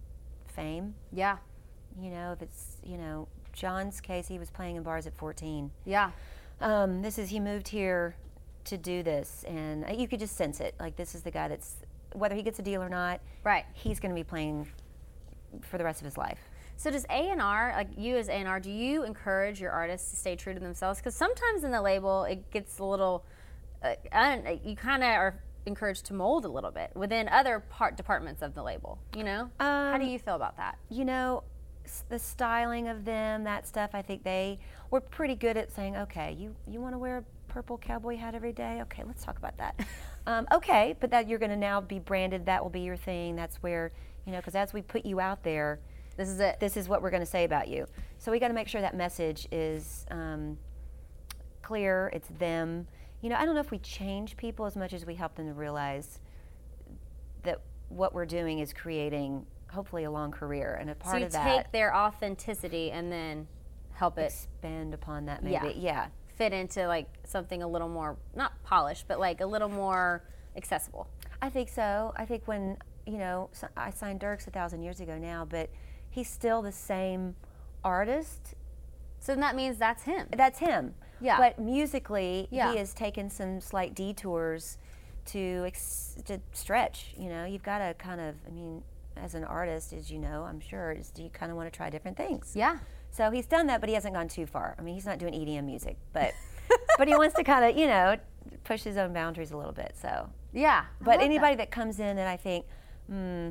C: fame,
B: Yeah.
C: you know, if it's, you know, John's case, he was playing in bars at fourteen.
B: Yeah.
C: Um, this is, he moved here to do this, and uh, you could just sense it. Like, this is the guy that's, whether he gets a deal or not,
B: Right.
C: he's going to be playing for the rest of his life.
B: So does A and R, like you as A and R, do you encourage your artists to stay true to themselves? Because sometimes in the label it gets a little, uh, un, you kind of are encouraged to mold a little bit within other part departments of the label. You know, how do
C: Um,
B: you feel about that?
C: You know, s- the styling of them, that stuff, I think they were pretty good at saying, okay, you, you want to wear a purple cowboy hat every day? Okay, let's talk about that. um, okay, but that you're going to now be branded, that will be your thing. That's where, you know, because as we put you out there,
B: This is it.
C: this is what we're going to say about you. So we got to make sure that message is um, clear, it's them. You know, I don't know if we change people as much as we help them to realize that what we're doing is creating hopefully a long career, and a part
B: so you
C: of
B: take
C: that
B: their authenticity and then help it
C: expand upon that maybe.
B: Yeah.
C: Yeah.
B: fit into like something a little more, not polished, but like a little more accessible.
C: I think so. I think when, you know, so I signed Dirks a thousand years ago now, but he's still the same artist.
B: So that means that's him.
C: That's him.
B: Yeah.
C: But musically,
B: Yeah.
C: he has taken some slight detours to ex- to stretch. You know, you've got to kind of, I mean, as an artist, as you know, I'm sure, is do you kind of want to try different things?
B: Yeah.
C: So he's done that, but he hasn't gone too far. I mean, he's not doing E D M music, but but he wants to kind of, you know, push his own boundaries a little bit. So,
B: Yeah. I
C: but
B: love
C: anybody
B: that.
C: that. comes in and I think, hmm,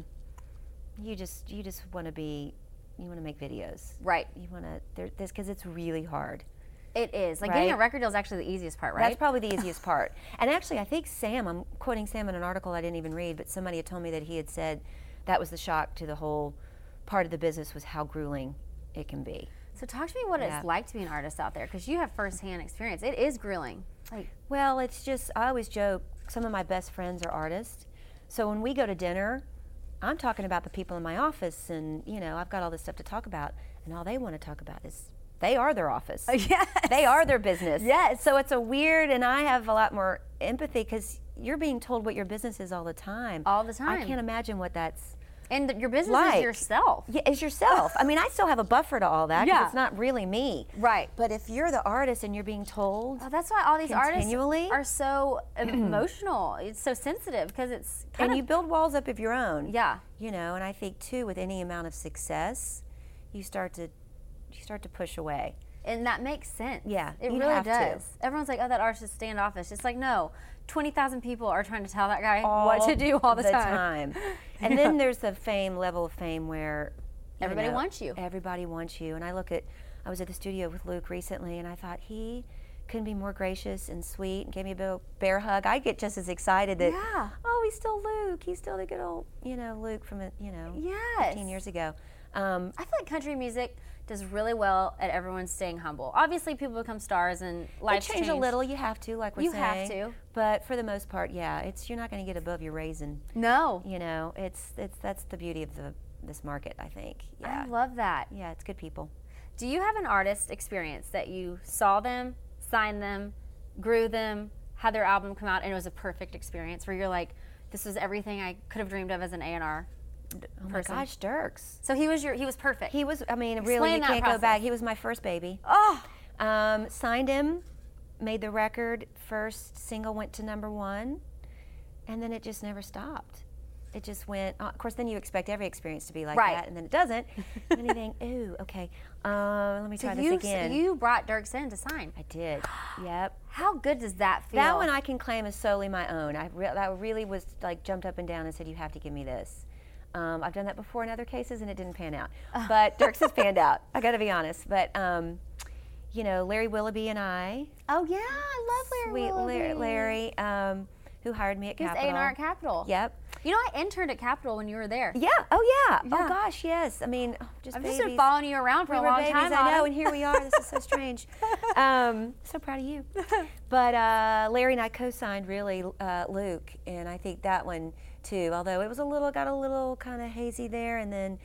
C: you just you just want to be, you want to make videos,
B: Right.
C: You want to this because it's really hard.
B: It is. Like getting a
C: Right?
B: record deal is actually the easiest part, right?
C: That's probably the easiest part. And actually, I think Sam, I'm quoting Sam in an article I didn't even read, but somebody had told me that he had said that was the shock to the whole part of the business was how grueling it can be.
B: So talk to me what
C: Yeah.
B: it's like to be an artist out there, because you have firsthand experience. It is grueling. Like,
C: Well, it's just, I always joke, some of my best friends are artists. So when we go to dinner, I'm talking about the people in my office, and, you know, I've got all this stuff to talk about, and all they want to talk about is they are their office.
B: yes.
C: They are their business.
B: Yes.
C: So it's a weird, and I have a lot more empathy because you're being told what your business is all the time.
B: All the
C: I
B: time.
C: can't imagine what that's
B: And th- your business
C: like.
B: is yourself.
C: Yeah, is yourself. I mean, I still have a buffer to all that because
B: Yeah.
C: it's not really me.
B: Right.
C: But if you're the artist and you're being told,
B: Oh, that's why all these
C: Continually?
B: artists are so emotional. It's so sensitive because it's kind
C: and
B: of,
C: you build walls up of your own.
B: yeah.
C: You know, and I think too, with any amount of success, you start to you start to push away.
B: And that makes sense.
C: Yeah,
B: It
C: you'd
B: really
C: have to.
B: does. Everyone's like, oh, that artist is standoffish. It's like, no, twenty thousand people are trying to tell that guy
C: All
B: what to do all the, time.
C: And then there's the fame level of fame where you
B: Everybody
C: know,
B: wants you.
C: Everybody wants you. And I look at, I was at the studio with Luke recently, and I thought he couldn't be more gracious and sweet and gave me a big bear hug. I get just as excited that,
B: Yeah.
C: oh, he's still Luke. He's still the good old, you know, Luke from, you know,
B: Yes.
C: fifteen years ago. Um,
B: I feel like country music does really well at everyone staying humble. Obviously, people become stars and
C: They
B: lives
C: change a little. You have to, like we're
B: You
C: saying.
B: have to.
C: But for the most part, yeah, it's you're not going to get above your raisin.
B: No.
C: You know, it's it's that's the beauty of the this market, I think. Yeah,
B: I love that.
C: yeah, it's good people.
B: Do you have an artist experience that you saw them, signed them, grew them, had their album come out, and it was a perfect experience where you're like, this was everything I could have dreamed of as an A and R
C: Oh my
B: person?
C: gosh, Dirks.
B: So he was your, he was perfect.
C: He was. I mean,
B: Explain
C: really, you
B: that
C: can't
B: process.
C: go back. He was my first baby.
B: oh,
C: Um, signed him, made the record. First single went to number one, and then it just never stopped. It just went. Uh, of course, then you expect every experience to be like
B: Right.
C: that, and then it doesn't. And then you think, ooh, okay, um, let me
B: so
C: try
B: you,
C: this again.
B: you brought Dirks in to sign.
C: I did. Yep.
B: How good does that feel?
C: That one I can claim as solely my own. I re- that really was like jumped up and down and said, "You have to give me this." Um, I've done that before in other cases, and it didn't pan out. But Dirks has panned out. I got to be honest. But um, you know, Larry Willoughby and I,
B: Oh yeah, I love Larry
C: sweet
B: Willoughby.
C: Larry, Larry um, who hired me at
B: He's A
C: Capitol.
B: and R at Capitol.
C: Yep.
B: You know, I interned at Capitol when you were there.
C: Yeah. Oh yeah.
B: Yeah.
C: Oh gosh. Yes. I mean, oh, just
B: I've
C: babies.
B: just been following you around for
C: We
B: a
C: were
B: long
C: babies,
B: time.
C: I know,
B: Autumn.
C: and here we are. This is so strange. Um, so proud of you. But uh, Larry and I co-signed really uh, Luke, and I think that one too. Although it was a little, got a little kind of hazy there, and then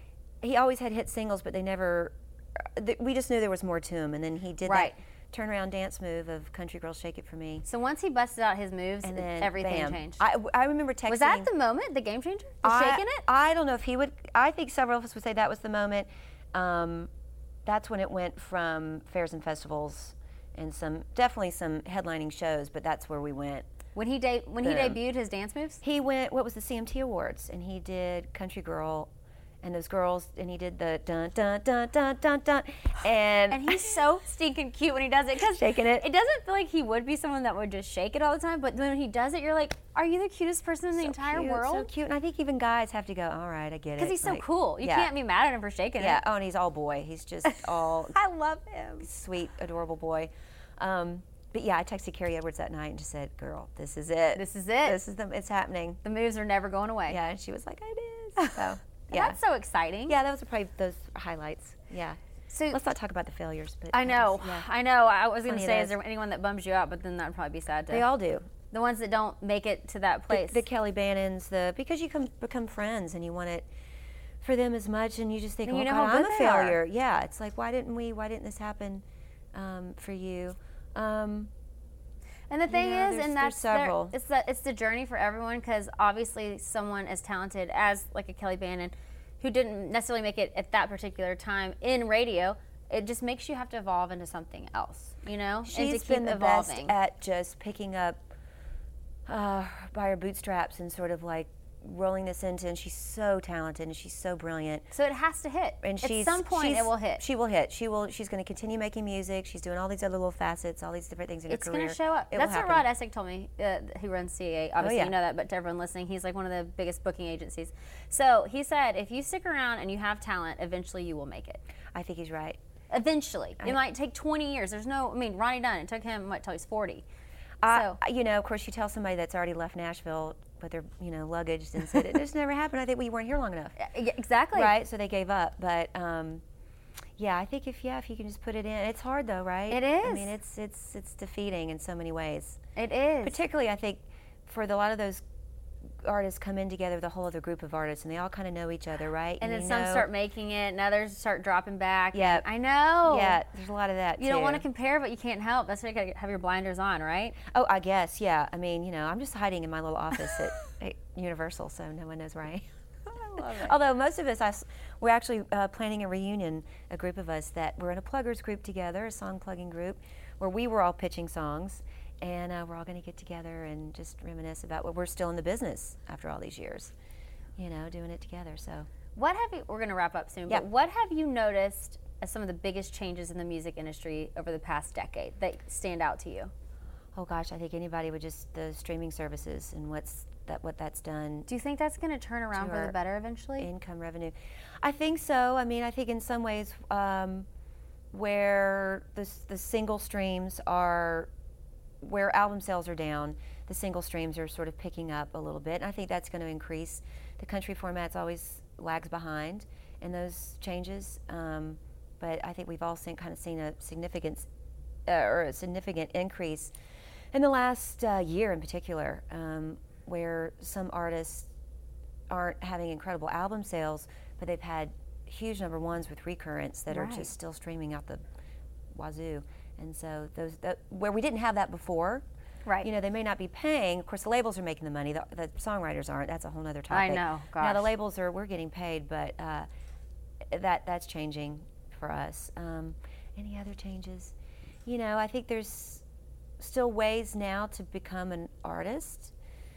C: he always had hit singles, but they never. Th- we just knew there was more to him, and then he did
B: Right.
C: that turnaround dance move of "Country Girl, Shake It for Me,"
B: So once he busted out his moves,
C: and then
B: everything
C: bam.
B: changed.
C: I, I remember texting.
B: Was that the moment, the game changer? The
C: I,
B: shaking it?
C: I don't know if he would. I think several of us would say that was the moment. Um, that's when it went from fairs and festivals and some definitely some headlining shows, but that's where we went.
B: When he de- when he
C: Boom.
B: debuted his dance moves?
C: He went. What was the C M T Awards, and he did "Country Girl," and those girls, and he did the dun dun dun dun dun dun, and
B: And he's so stinking cute when he does it. 'Cause
C: shaking it.
B: It doesn't feel like he would be someone that would just shake it all the time, but when he does it, you're like, are you the cutest person in the
C: So
B: entire
C: cute,
B: world?
C: So cute, and I think even guys have to go, all right, I get it.
B: Because he's so
C: Like,
B: cool. You
C: yeah.
B: can't be mad at him for shaking
C: Yeah,
B: it.
C: oh, and he's all boy. He's just all
B: I love him.
C: sweet, adorable boy. Um, but yeah, I texted Carrie Edwards that night and just said, girl, this is it.
B: This is it.
C: This is the, it's happening.
B: The moves are never going away.
C: Yeah, and she was like, it is. So, yeah.
B: That's so exciting.
C: Yeah, those are probably those highlights. Yeah.
B: So
C: Let's not talk about the failures. But
B: I know.
C: Yeah.
B: I know. I was going
C: Plenty
B: to
C: of
B: say, is
C: those.
B: there anyone that bums you out? But then that would probably be sad to.
C: They all do.
B: The ones that don't make it to that
C: The,
B: place.
C: the Kelly Bannons, the because you come become friends and you want it for them as much, and you just think,
B: And
C: oh
B: you know
C: God,
B: how
C: I'm
B: good
C: a
B: they are.
C: failure. Yeah, it's like, why didn't we? Why didn't this happen um, for you? Um,
B: And the thing
C: know,
B: is,
C: there's-
B: and
C: there's
B: that's their-
C: several.
B: it's the it's the journey for everyone, because obviously someone as talented as like a Kelly Bannon, who didn't necessarily make it at that particular time in radio, it just makes you have to evolve into something else, you know, and to
C: she's
B: keep
C: been the
B: evolving.
C: best at just picking up uh, by her bootstraps and sort of like rolling this into. And she's so talented and she's so brilliant.
B: so it has to hit.
C: And she's
B: at some point
C: she's-
B: it will hit.
C: She will hit. She will. She's going to continue making music. She's doing all these other little facets, all these different things in
B: It's
C: her
B: going
C: career.
B: to show up.
C: It
B: That's
C: will
B: what Rod
C: happen.
B: Essig told me, uh, who runs C A A. Obviously,
C: yeah.
B: you know that, but to everyone listening, he's like one of the biggest booking agencies. So he said, if you stick around and you have talent, eventually you will make it.
C: I think he's right.
B: Eventually.
C: I-
B: It might take twenty years. There's no, I mean, Ronnie Dunn, it took him, what, till he's forty.
C: I-
B: So-
C: you know, of course, you tell somebody that's already left Nashville with their, you know, luggage and said, it just never happened. I think we weren't here long enough.
B: Yeah, exactly.
C: Right? So they gave up. But um, yeah, I think if yeah, if you can just put it in, it's hard though, right?
B: It
C: I
B: is.
C: mean, it's it's it's defeating in so many ways.
B: It is.
C: Particularly, I think for the, a lot of those artists come in together with a whole other group of artists, and they all kind of know each other, right?
B: and then
C: you
B: some
C: know-
B: start making it, and others start dropping back.
C: Yeah.
B: I know.
C: Yeah, there's a lot of that.
B: You don't
C: too.
B: want to compare, but you can't help. That's why you gotta have your blinders on, right?
C: Oh, I guess, yeah. I mean, you know, I'm just hiding in my little office at, at Universal, so no one knows where I am.
B: I love it.
C: Although most of us, I s we're actually uh, planning a reunion, a group of us that we're in a pluggers group together, a song plugging group, where we were all pitching songs, and uh, we're all going to get together and just reminisce about what we're still in the business after all these years, you know, doing it together. So
B: What have you, we're going to wrap up soon,
C: Yeah.
B: but what have you noticed as some of the biggest changes in the music industry over the past decade that stand out to you?
C: oh gosh, I think anybody would just the streaming services and what's that what that's done.
B: Do you think that's going to turn around for
C: our
B: the better eventually?
C: Income revenue. I think so. I mean, I think in some ways um, where the, s- the single streams are, where album sales are down, the single streams are sort of picking up a little bit. And I think that's going to increase. The country format's always lags behind in those changes. Um, but I think we've all seen, kind of seen a significant, uh, or a significant increase in the last uh, year in particular, um, where some artists aren't having incredible album sales, but they've had huge number ones with recurrents that are
B: Right.
C: just still streaming out the wazoo. And so those that, where we didn't have that before,
B: Right.
C: you know, they may not be paying. Of course, the labels are making the money. The, the songwriters aren't. That's a whole other topic.
B: I know,
C: Now the
B: gosh.
C: labels are. We're getting paid, but uh, that that's changing for us. Um, any other changes? You know, I think there's still ways now to become an artist.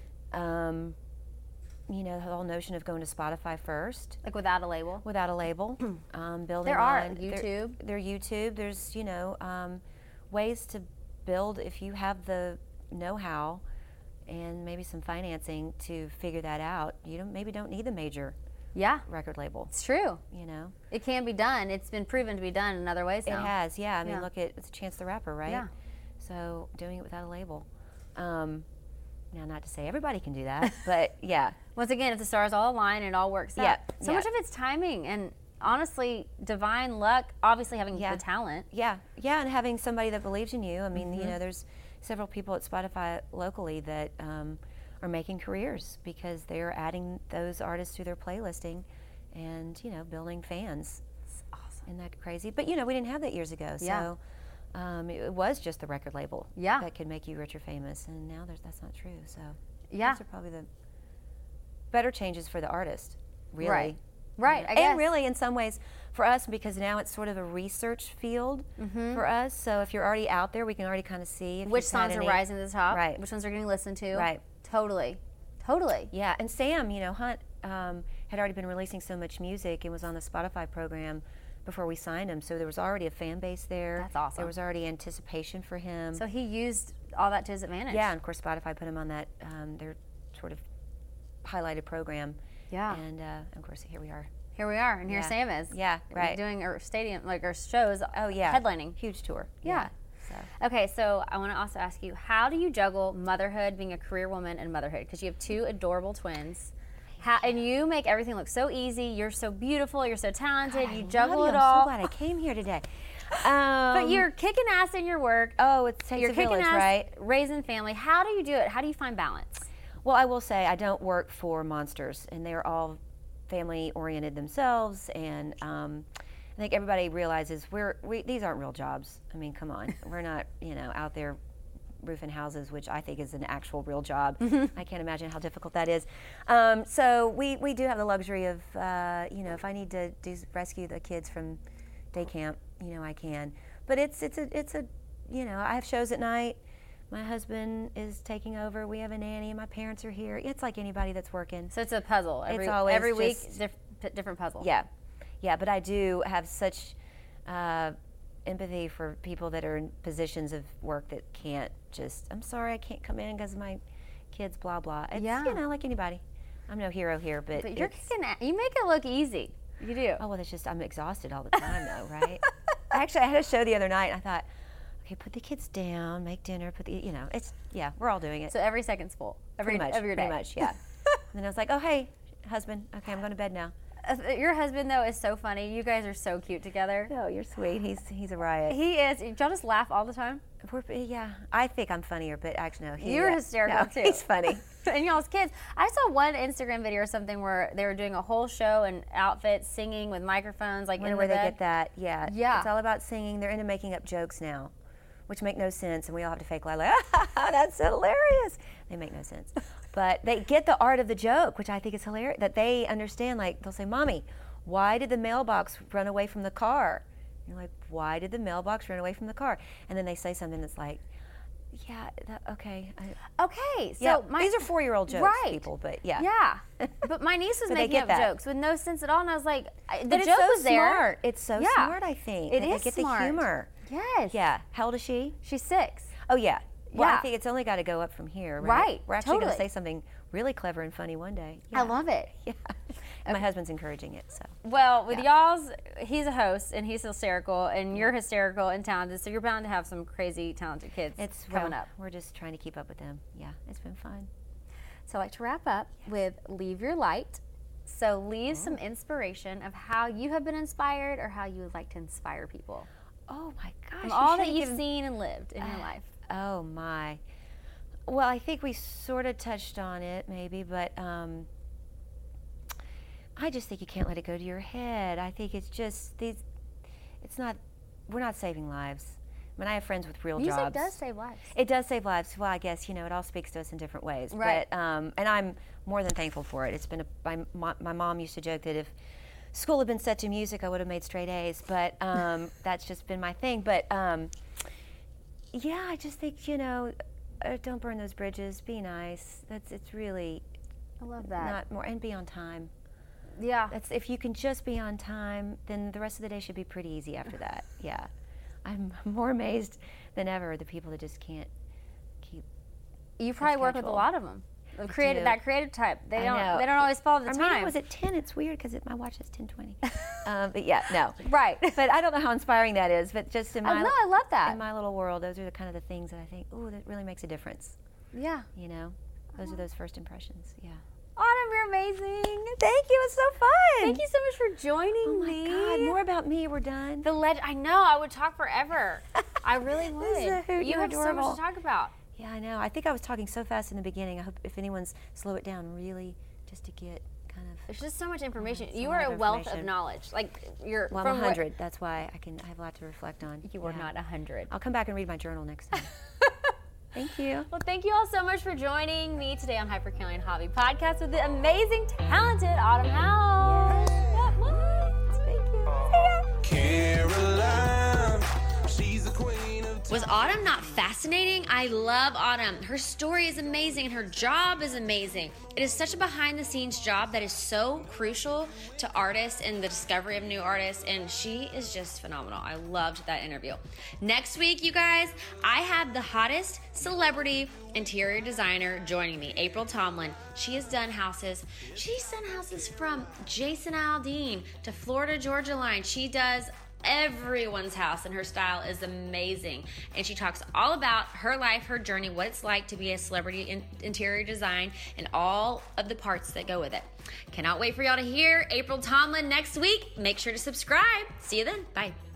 C: Um, you know, the whole notion of going to Spotify first
B: Like without a label?
C: without a label, um, building
B: There are
C: on there-
B: YouTube.
C: There, YouTube. There's you know um, ways to build if you have the know-how and maybe some financing to figure that out. You don't maybe don't need the major
B: Yeah,
C: record label.
B: it's true.
C: You know,
B: It can be done. It's been proven to be done in other ways
C: it
B: now.
C: has. Yeah, I mean,
B: Yeah.
C: look at it's Chance the Rapper, right?
B: Yeah.
C: So doing it without a label. Um, now, not to say everybody can do that, but yeah.
B: Once again, if the stars all align, it all works
C: Yeah,
B: out. So
C: yeah.
B: much of it's timing and honestly, divine luck, obviously having
C: Yeah.
B: the talent.
C: Yeah, yeah, and having somebody that believes in you. I mean,
B: Mm-hmm.
C: you know, there's several people at Spotify locally that um, are making careers because they're adding those artists to their playlisting, and you know, building fans.
B: It's awesome.
C: Isn't that crazy? But you know, we didn't have that years ago,
B: Yeah.
C: so um, it, it was just the record label
B: Yeah.
C: that could make you rich or famous, and now there's, that's not true. So
B: Yeah.
C: those are probably the better changes for the artist, really.
B: Right. Right, I
C: And
B: guess.
C: really, in some ways, for us, because now it's sort of a research field for us. So if you're already out there, we can already kind of see if
B: Which
C: you've had
B: songs are
C: any-
B: rising to the top?
C: Right.
B: Which ones are getting listened to?
C: Right.
B: Totally. Totally.
C: Yeah, and Sam, you know, Hunt um, had already been releasing so much music and was on the Spotify program before we signed him. So there was already a fan base there.
B: That's awesome.
C: There was already anticipation for him.
B: So he used all that to his advantage.
C: Yeah, and of course Spotify put him on that um, their sort of highlighted program.
B: Yeah.
C: And uh, of course here we are.
B: Here we are, and here
C: Yeah.
B: Sam is.
C: Yeah, right.
B: Doing our stadium, like our shows.
C: Oh yeah.
B: Headlining.
C: Huge tour.
B: Yeah.
C: So.
B: Okay, so I want to also ask you, how do you juggle motherhood, being a career woman, and motherhood? Because you have two adorable twins. How, and you make everything look so easy. You're so beautiful. You're so talented.
C: God,
B: you
C: I
B: juggle
C: love
B: it
C: you.
B: all.
C: I'm so glad I came here today. Um,
B: But you're kicking ass in your work.
C: oh, it takes
B: You're
C: a
B: kicking
C: village,
B: ass,
C: right?
B: raising family. How do you do it? How do you find balance?
C: Well, I will say I don't work for monsters, and they're all family-oriented themselves. And um, I think everybody realizes we're we, these aren't real jobs. I mean, come on, we're not you know out there roofing houses, which I think is an actual real job. I can't imagine how difficult that is. Um, so we we do have the luxury of uh, you know if I need to do rescue the kids from day camp, you know I can. But it's it's a it's a you know I have shows at night. My husband is taking over. We have a nanny, and my parents are here. It's like anybody that's working.
B: So it's a puzzle. Every,
C: It's always
B: every week,
C: just-
B: diff, p- different puzzle.
C: Yeah, yeah. But I do have such uh, empathy for people that are in positions of work that can't just. I'm sorry, I can't come in because my kids. Blah blah. It's,
B: Yeah.
C: You know, like anybody. I'm no hero here, but,
B: But you're
C: it's-
B: kicking ass. You make it look easy. You do.
C: Oh well, it's just I'm exhausted all the time though, right? Actually, I had a show the other night. And I thought, okay, put the kids down, make dinner, put the you know, it's yeah, we're all doing it.
B: So every second's full. Every,
C: pretty much,
B: of your day.
C: pretty much, yeah. And then I was like, oh hey, husband, okay, I'm going to bed now.
B: Uh, Your husband, though, is so funny. You guys are so cute together.
C: Oh, you're sweet. He's he's a riot.
B: He is. Y'all just laugh all the time.
C: We're, yeah, I think I'm funnier, but actually no. He,
B: You're
C: uh,
B: hysterical,
C: no,
B: too.
C: He's funny.
B: And y'all's kids. I saw one Instagram video or something where they were doing a whole show in outfits, singing with microphones, like
C: I wonder
B: in
C: where
B: the
C: they
B: bed.
C: get that. Yeah.
B: Yeah.
C: It's all about singing. They're into making up jokes now, which make no sense, and we all have to fake lie like, ah, that's hilarious. They make no sense, but they get the art of the joke, which I think is hilarious. That they understand. Like they'll say, "Mommy, why did the mailbox run away from the car?" You're like, "Why did the mailbox run away from the car?" And then they say something that's like, "Yeah, that, okay." I,
B: Okay, so
C: yeah,
B: my,
C: these are four-year-old jokes,
B: right.
C: people, but yeah.
B: Yeah, but my niece was
C: But they
B: making
C: get
B: up
C: that.
B: jokes with no sense at all, and I was like, I, the
C: But
B: joke
C: it's so
B: was there.
C: smart. It's so
B: Yeah.
C: smart, I think.
B: It
C: that
B: is
C: They get
B: smart.
C: the humor.
B: Yes.
C: Yeah. How old is she?
B: She's six.
C: Oh, yeah. Well,
B: Yeah.
C: I think it's only got to go up from here, right?
B: Right,
C: We're actually going
B: totally.
C: to say something really clever and funny one day.
B: I love it.
C: Yeah. And my husband's encouraging it, so.
B: Well, with
C: Yeah.
B: y'all's, he's a host and he's hysterical, and you're hysterical and talented, so you're bound to have some crazy talented kids
C: It's
B: coming
C: well,
B: up.
C: We're just trying to keep up with them. Yeah, it's been fun.
B: So I like to wrap up with Leave Your Light. So leave some inspiration of how you have been inspired or how you would like to inspire people.
C: Oh my gosh.
B: From
C: you
B: all that
C: should've
B: you've
C: given-
B: seen and lived in your life.
C: Oh my. Well, I think we sort of touched on it maybe, but um, I just think you can't let it go to your head. I think it's just these, it's not, we're not saving lives. I mean, I have friends with real
B: Music
C: jobs.
B: does save lives.
C: It does save lives. Well, I guess, you know, it all speaks to us in different ways.
B: Right.
C: But, um, and I'm more than thankful for it. It's been, a, my, my, my mom used to joke that if school had been set to music, I would have made straight A's. But um, that's just been my thing. But um, yeah, I just think, you know, uh, don't burn those bridges. Be nice. That's, it's really
B: I love that.
C: not more, and be on time.
B: yeah.
C: That's, if you can just be on time, then the rest of the day should be pretty easy after that. Yeah. I'm more amazed than ever at the people that just can't keep.
B: You probably work with a
C: schedule.
B: lot of them. The creative,
C: do.
B: that creative type. They
C: I
B: don't.
C: know.
B: They don't always follow the
C: Our
B: time.
C: meeting was at ten. It's weird because my watch says ten twenty. um, but yeah, no.
B: right.
C: But I don't know how inspiring that is. But just in
B: Oh,
C: my
B: no, I love that.
C: in my little world, those are the kind of the things that I think, oh, that really makes a difference.
B: Yeah.
C: You know, those are those first impressions. Yeah.
B: Autumn, you're amazing.
C: Thank you. It's so fun.
B: Thank you so much for joining
C: Oh my
B: me.
C: God. More about me. We're done.
B: The leg. I know. I would talk forever. I really would.
C: This is a hoot.
B: You
C: You're
B: have so
C: adorable.
B: much to talk about.
C: Yeah, I know. I think I was talking so fast in the beginning. I hope if anyone's slow it down really, just to get kind of.
B: There's just so much information.
C: It's a
B: You
C: lot
B: are a
C: of
B: wealth of
C: information.
B: knowledge. Like you're.
C: Well,
B: from
C: I'm
B: what-
C: one hundred. That's why I can. I have a lot to reflect on.
B: You are
C: Yeah.
B: not a hundred.
C: I'll come back and read my journal next time. Thank you.
B: Well, thank you all so much for joining me today on Hyper Caroline Hobby Podcast with the amazing, talented Autumn House. Yeah, what?
C: Thank you. See ya.
A: Caroline, she's the queen of
B: Was Autumn not fascinating? I love Autumn. Her story is amazing and her job is amazing. It is such a behind the scenes job that is so crucial to artists and the discovery of new artists, and she is just phenomenal. I loved that interview. Next week, you guys, I have the hottest celebrity interior designer joining me, April Tomlin. She has done houses. She's done houses from Jason Aldean to Florida Georgia Line. She does everyone's house, and her style is amazing. And she talks all about her life, her journey, what it's like to be a celebrity in interior design, and all of the parts that go with it. Cannot wait for y'all to hear April Tomlin next week. Make sure to subscribe. See you then. Bye.